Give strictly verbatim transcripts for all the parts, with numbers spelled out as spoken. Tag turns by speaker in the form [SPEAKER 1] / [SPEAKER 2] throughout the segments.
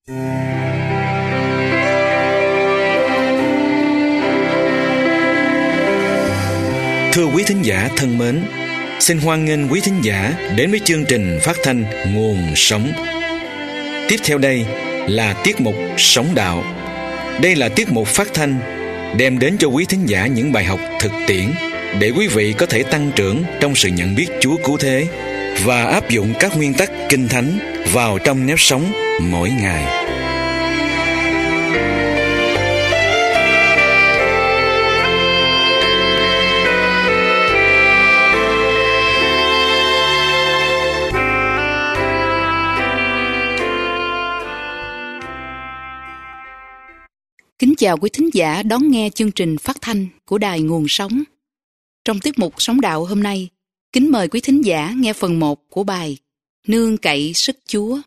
[SPEAKER 1] Thưa quý thính giả thân mến, xin hoan nghênh quý thính giả đến với chương trình phát thanh Nguồn Sống. Tiếp theo đây là tiết mục Sống Đạo. Đây là tiết mục phát thanh đem đến cho quý thính giả những bài học thực tiễn để quý vị có thể tăng trưởng trong sự nhận biết Chúa cứu thế và áp dụng các nguyên tắc Kinh Thánh vào trong nếp sống mỗi ngày.
[SPEAKER 2] Kính chào quý thính giả đón nghe chương trình phát thanh của Đài Nguồn Sống. Trong tiết mục Sống Đạo hôm nay, kính mời quý thính giả nghe phần một của bài Nương cậy sức Chúa.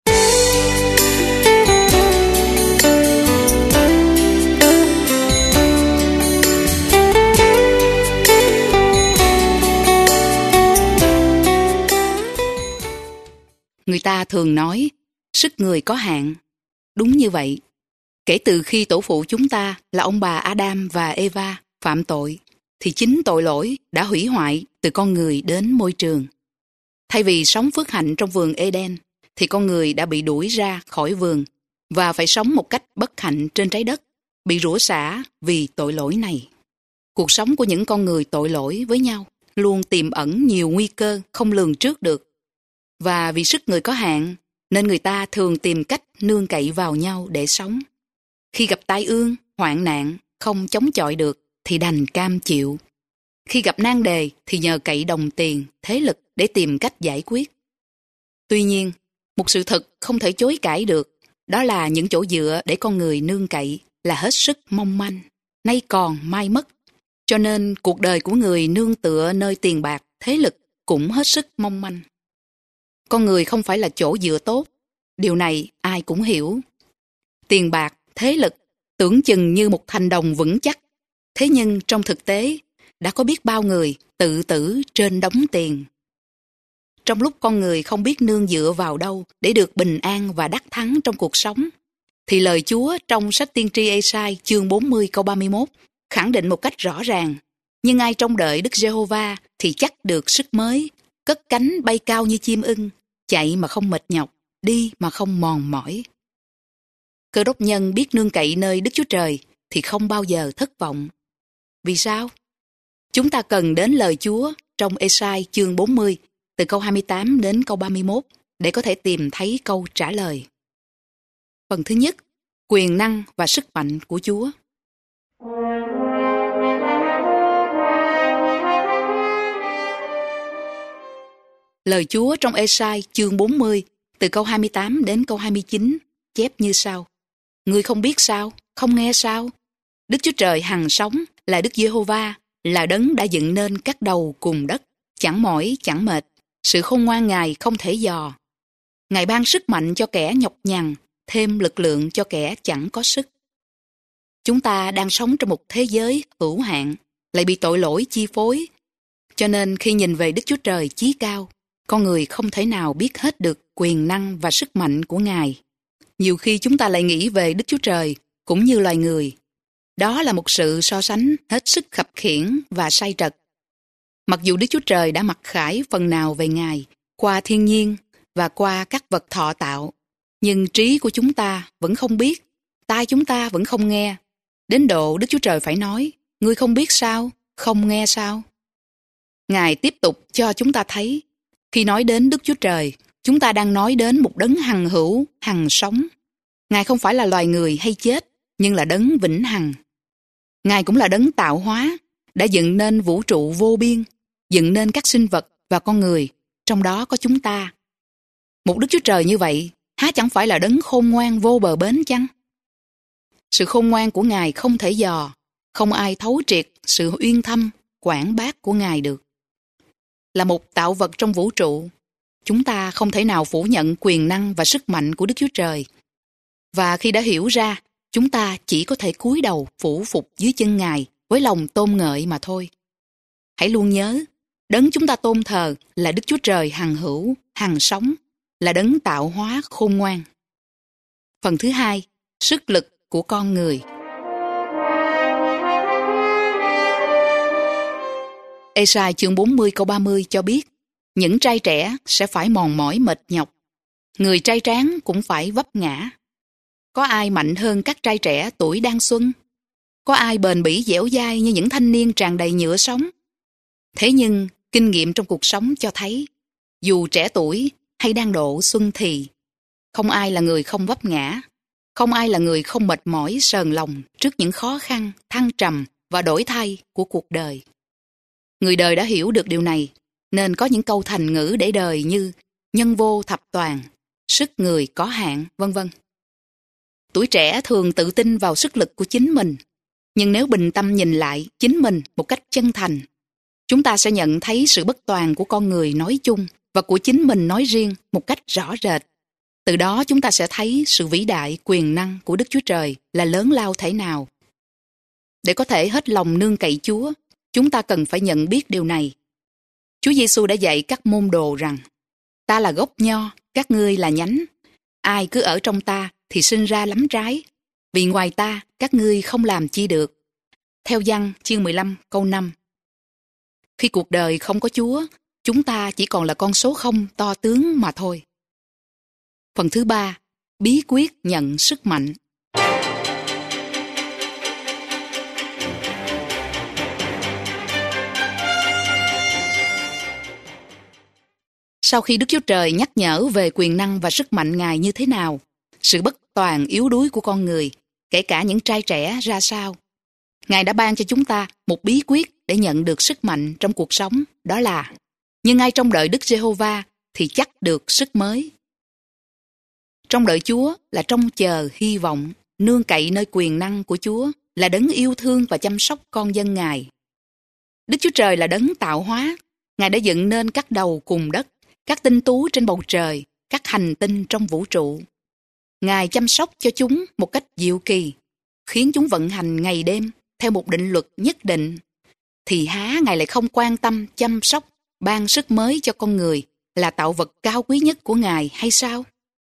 [SPEAKER 2] Người ta thường nói, sức người có hạn. Đúng như vậy. Kể từ khi tổ phụ chúng ta là ông bà Adam và Eva phạm tội, thì chính tội lỗi đã hủy hoại từ con người đến môi trường. Thay vì sống phước hạnh trong vườn Eden, thì con người đã bị đuổi ra khỏi vườn và phải sống một cách bất hạnh trên trái đất, bị rủa xả vì tội lỗi này. Cuộc sống của những con người tội lỗi với nhau luôn tiềm ẩn nhiều nguy cơ không lường trước được. Và vì sức người có hạn, nên người ta thường tìm cách nương cậy vào nhau để sống. Khi gặp tai ương, hoạn nạn, không chống chọi được thì đành cam chịu. Khi gặp nan đề thì nhờ cậy đồng tiền, thế lực để tìm cách giải quyết. Tuy nhiên, một sự thật không thể chối cãi được, đó là những chỗ dựa để con người nương cậy là hết sức mong manh, nay còn mai mất. Cho nên cuộc đời của người nương tựa nơi tiền bạc, thế lực cũng hết sức mong manh. Con người không phải là chỗ dựa tốt, điều này ai cũng hiểu. Tiền bạc, thế lực tưởng chừng như một thành đồng vững chắc. Thế nhưng trong thực tế, đã có biết bao người tự tử trên đống tiền. Trong lúc con người không biết nương dựa vào đâu để được bình an và đắc thắng trong cuộc sống, thì lời Chúa trong sách tiên tri Ê-sai chương bốn mươi câu ba mươi mốt khẳng định một cách rõ ràng: nhưng ai trông đợi Đức Giê-hô-va thì chắc được sức mới, cất cánh bay cao như chim ưng, chạy mà không mệt nhọc, đi mà không mòn mỏi. Cơ đốc nhân biết nương cậy nơi Đức Chúa Trời thì không bao giờ thất vọng. Vì sao? Chúng ta cần đến lời Chúa trong Ê-sai chương bốn mươi từ câu hai mươi tám đến câu ba mươi mốt để có thể tìm thấy câu trả lời. Phần thứ nhất, quyền năng và sức mạnh của Chúa. Lời Chúa trong Ê-sai chương bốn mươi từ câu hai mươi tám đến câu hai mươi chín chép như sau: Ngươi không biết sao, không nghe sao? Đức Chúa Trời hằng sống là Đức Giê-hô-va, là đấng đã dựng nên các đầu cùng đất, chẳng mỏi chẳng mệt, sự khôn ngoan Ngài không thể dò. Ngài ban sức mạnh cho kẻ nhọc nhằn, thêm lực lượng cho kẻ chẳng có sức. Chúng ta đang sống trong một thế giới hữu hạn, lại bị tội lỗi chi phối. Cho nên khi nhìn về Đức Chúa Trời chí cao, con người không thể nào biết hết được quyền năng và sức mạnh của Ngài. Nhiều khi chúng ta lại nghĩ về Đức Chúa Trời cũng như loài người. Đó là một sự so sánh hết sức khập khiễng và sai trật. Mặc dù Đức Chúa Trời đã mặc khải phần nào về Ngài qua thiên nhiên và qua các vật thọ tạo, nhưng trí của chúng ta vẫn không biết, tai chúng ta vẫn không nghe. Đến độ Đức Chúa Trời phải nói, ngươi không biết sao, không nghe sao? Ngài tiếp tục cho chúng ta thấy, khi nói đến Đức Chúa Trời, chúng ta đang nói đến một đấng hằng hữu, hằng sống. Ngài không phải là loài người hay chết, nhưng là đấng vĩnh hằng. Ngài cũng là đấng tạo hóa, đã dựng nên vũ trụ vô biên, dựng nên các sinh vật và con người, trong đó có chúng ta. Một Đức Chúa Trời như vậy, há chẳng phải là đấng khôn ngoan vô bờ bến chăng? Sự khôn ngoan của Ngài không thể dò, không ai thấu triệt sự uyên thâm, quảng bác của Ngài được. Là một tạo vật trong vũ trụ, chúng ta không thể nào phủ nhận quyền năng và sức mạnh của Đức Chúa Trời. Và khi đã hiểu ra, chúng ta chỉ có thể cúi đầu phủ phục dưới chân Ngài với lòng tôn ngợi mà thôi. Hãy luôn nhớ, đấng chúng ta tôn thờ là Đức Chúa Trời hằng hữu, hằng sống, là đấng tạo hóa khôn ngoan. Phần thứ hai, sức lực của con người. Ê-sai chương bốn mươi câu ba mươi cho biết, những trai trẻ sẽ phải mòn mỏi mệt nhọc. Người trai tráng cũng phải vấp ngã. Có ai mạnh hơn các trai trẻ tuổi đang xuân? Có ai bền bỉ dẻo dai như những thanh niên tràn đầy nhựa sống? Thế nhưng, kinh nghiệm trong cuộc sống cho thấy, dù trẻ tuổi hay đang độ xuân thì, không ai là người không vấp ngã, không ai là người không mệt mỏi sờn lòng trước những khó khăn, thăng trầm và đổi thay của cuộc đời. Người đời đã hiểu được điều này, nên có những câu thành ngữ để đời như nhân vô thập toàn, sức người có hạn, vân vân. Tuổi trẻ thường tự tin vào sức lực của chính mình, nhưng nếu bình tâm nhìn lại chính mình một cách chân thành, chúng ta sẽ nhận thấy sự bất toàn của con người nói chung và của chính mình nói riêng một cách rõ rệt. Từ đó chúng ta sẽ thấy sự vĩ đại quyền năng của Đức Chúa Trời là lớn lao thế nào. Để có thể hết lòng nương cậy Chúa, chúng ta cần phải nhận biết điều này. Chúa Giêsu đã dạy các môn đồ rằng, ta là gốc nho, các ngươi là nhánh. Ai cứ ở trong ta thì sinh ra lắm trái, vì ngoài ta các ngươi không làm chi được. Theo Giăng chương mười lăm câu năm. Khi cuộc đời không có Chúa, chúng ta chỉ còn là con số không to tướng mà thôi. Phần thứ ba, bí quyết nhận sức mạnh. Sau khi Đức Chúa Trời nhắc nhở về quyền năng và sức mạnh Ngài như thế nào, sự bất toàn yếu đuối của con người, kể cả những trai trẻ ra sao, Ngài đã ban cho chúng ta một bí quyết để nhận được sức mạnh trong cuộc sống, đó là nhưng ai trong đợi Đức Giê-hô-va thì chắc được sức mới. Trong đợi Chúa là trông chờ hy vọng, nương cậy nơi quyền năng của Chúa, là đấng yêu thương và chăm sóc con dân Ngài. Đức Chúa Trời là đấng tạo hóa, Ngài đã dựng nên các đầu cùng đất, các tinh tú trên bầu trời, các hành tinh trong vũ trụ. Ngài chăm sóc cho chúng một cách diệu kỳ, khiến chúng vận hành ngày đêm theo một định luật nhất định. Thì há Ngài lại không quan tâm chăm sóc, ban sức mới cho con người là tạo vật cao quý nhất của Ngài hay sao?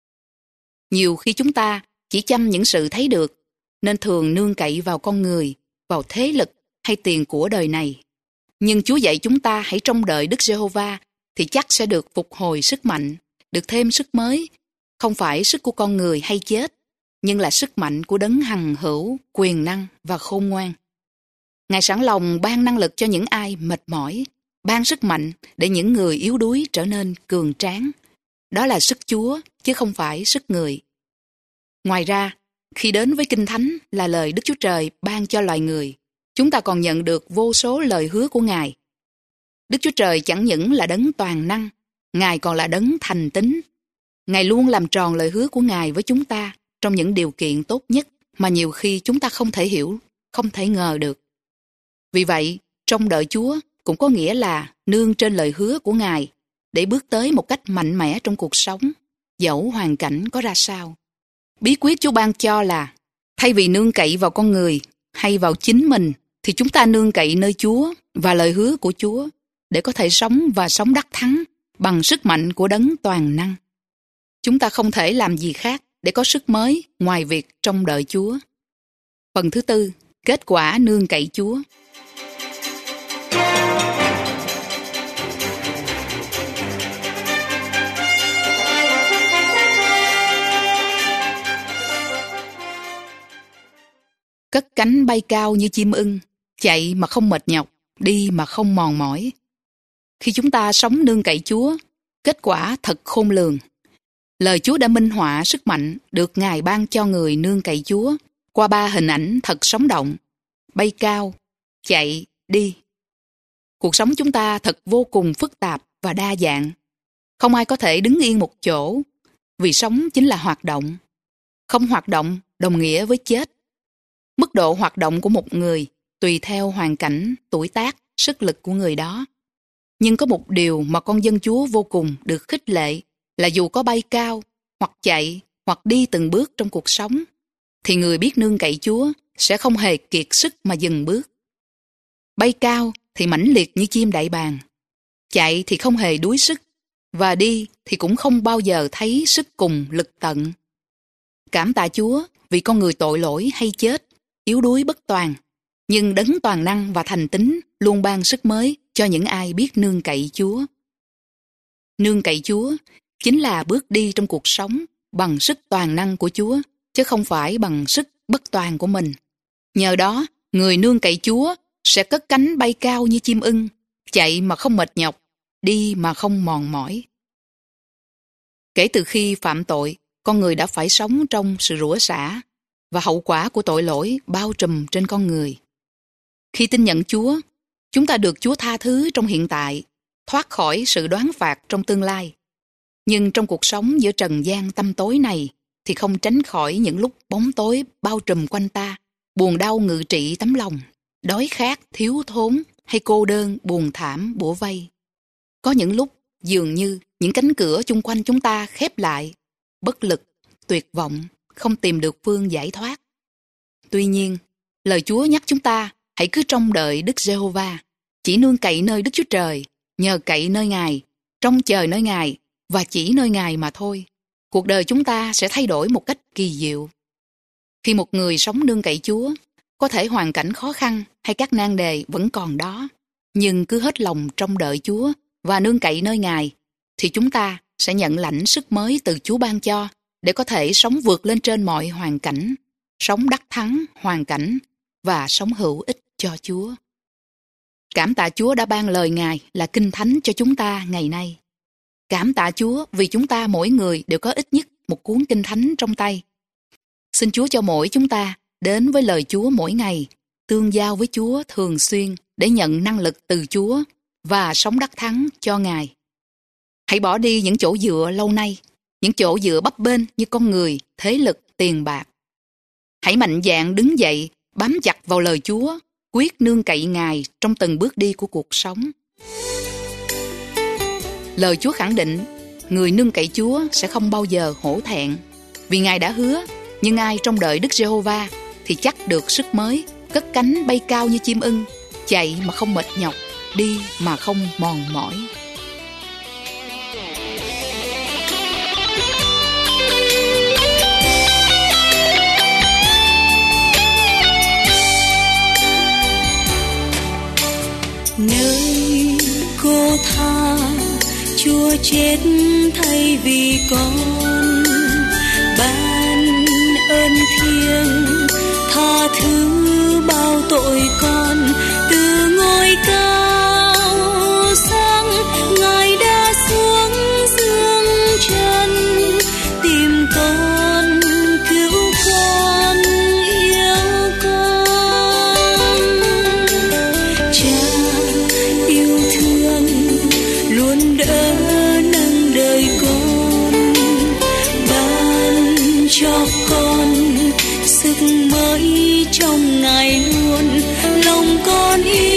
[SPEAKER 2] Nhiều khi chúng ta chỉ chăm những sự thấy được, nên thường nương cậy vào con người, vào thế lực hay tiền của đời này. Nhưng Chúa dạy chúng ta hãy trông đợi Đức Giê-hô-va thì chắc sẽ được phục hồi sức mạnh, được thêm sức mới, không phải sức của con người hay chết, nhưng là sức mạnh của đấng hằng hữu, quyền năng và khôn ngoan. Ngài sẵn lòng ban năng lực cho những ai mệt mỏi, ban sức mạnh để những người yếu đuối trở nên cường tráng. Đó là sức Chúa, chứ không phải sức người. Ngoài ra, khi đến với Kinh Thánh là lời Đức Chúa Trời ban cho loài người, chúng ta còn nhận được vô số lời hứa của Ngài. Đức Chúa Trời chẳng những là đấng toàn năng, Ngài còn là đấng thành tín. Ngài luôn làm tròn lời hứa của Ngài với chúng ta trong những điều kiện tốt nhất mà nhiều khi chúng ta không thể hiểu, không thể ngờ được. Vì vậy, trông đợi Chúa cũng có nghĩa là nương trên lời hứa của Ngài để bước tới một cách mạnh mẽ trong cuộc sống, dẫu hoàn cảnh có ra sao. Bí quyết Chúa ban cho là thay vì nương cậy vào con người hay vào chính mình, thì chúng ta nương cậy nơi Chúa và lời hứa của Chúa để có thể sống và sống đắc thắng bằng sức mạnh của đấng toàn năng. Chúng ta không thể làm gì khác để có sức mới ngoài việc trông đợi Chúa. Phần thứ tư, kết quả nương cậy Chúa. Cất cánh bay cao như chim ưng, chạy mà không mệt nhọc, đi mà không mòn mỏi. Khi chúng ta sống nương cậy Chúa, kết quả thật khôn lường. Lời Chúa đã minh họa sức mạnh được Ngài ban cho người nương cậy Chúa qua ba hình ảnh thật sống động: bay cao, chạy, đi. Cuộc sống chúng ta thật vô cùng phức tạp và đa dạng. Không ai có thể đứng yên một chỗ, vì sống chính là hoạt động. Không hoạt động đồng nghĩa với chết. Mức độ hoạt động của một người tùy theo hoàn cảnh, tuổi tác, sức lực của người đó. Nhưng có một điều mà con dân Chúa vô cùng được khích lệ là dù có bay cao, hoặc chạy, hoặc đi từng bước trong cuộc sống, thì người biết nương cậy Chúa sẽ không hề kiệt sức mà dừng bước. Bay cao thì mãnh liệt như chim đại bàng, chạy thì không hề đuối sức, và đi thì cũng không bao giờ thấy sức cùng lực tận. Cảm tạ Chúa vì con người tội lỗi hay chết, yếu đuối bất toàn. Nhưng đấng toàn năng và thành tín luôn ban sức mới cho những ai biết nương cậy Chúa. Nương cậy Chúa chính là bước đi trong cuộc sống bằng sức toàn năng của Chúa, chứ không phải bằng sức bất toàn của mình. Nhờ đó, người nương cậy Chúa sẽ cất cánh bay cao như chim ưng, chạy mà không mệt nhọc, đi mà không mòn mỏi. Kể từ khi phạm tội, con người đã phải sống trong sự rủa xả và hậu quả của tội lỗi bao trùm trên con người. Khi tin nhận Chúa, chúng ta được Chúa tha thứ trong hiện tại, thoát khỏi sự đoán phạt trong tương lai. Nhưng trong cuộc sống giữa trần gian tăm tối này thì không tránh khỏi những lúc bóng tối bao trùm quanh ta, buồn đau ngự trị tấm lòng, đói khát, thiếu thốn hay cô đơn, buồn thảm bủa vây. Có những lúc dường như những cánh cửa chung quanh chúng ta khép lại, bất lực, tuyệt vọng, không tìm được phương giải thoát. Tuy nhiên, lời Chúa nhắc chúng ta hãy cứ trông đợi Đức Giê-hô-va, chỉ nương cậy nơi Đức Chúa Trời, nhờ cậy nơi Ngài, trông chờ nơi Ngài và chỉ nơi Ngài mà thôi. Cuộc đời chúng ta sẽ thay đổi một cách kỳ diệu. Khi một người sống nương cậy Chúa, có thể hoàn cảnh khó khăn hay các nan đề vẫn còn đó, nhưng cứ hết lòng trông đợi Chúa và nương cậy nơi Ngài, thì chúng ta sẽ nhận lãnh sức mới từ Chúa ban cho để có thể sống vượt lên trên mọi hoàn cảnh, sống đắc thắng hoàn cảnh và sống hữu ích cho Chúa. Cảm tạ Chúa đã ban lời Ngài là Kinh Thánh cho chúng ta ngày nay. Cảm tạ Chúa vì chúng ta mỗi người đều có ít nhất một cuốn Kinh Thánh trong tay. Xin Chúa cho mỗi chúng ta đến với lời Chúa mỗi ngày, tương giao với Chúa thường xuyên để nhận năng lực từ Chúa và sống đắc thắng cho Ngài. Hãy bỏ đi những chỗ dựa lâu nay, những chỗ dựa bấp bênh như con người, thế lực, tiền bạc. Hãy mạnh dạn đứng dậy, bám chặt vào lời Chúa, quyết nương cậy Ngài trong từng bước đi của cuộc sống. Lời Chúa khẳng định, người nương cậy Chúa sẽ không bao giờ hổ thẹn, vì Ngài đã hứa, nhưng ai trông đợi Đức Giê-hô-va thì chắc được sức mới, cất cánh bay cao như chim ưng, chạy mà không mệt nhọc, đi mà không mòn mỏi.
[SPEAKER 3] Nơi cô tha Chúa chết thay vì con, ban ơn thiêng tha thứ bao tội con. Từ ngôi cao sang Ngài đã xuống dương trần tìm con, cứu con, yêu con. Cha yêu thương luôn đỡ nâng đời con, ban cho con sức mới trong Ngài luôn. Lòng con yêu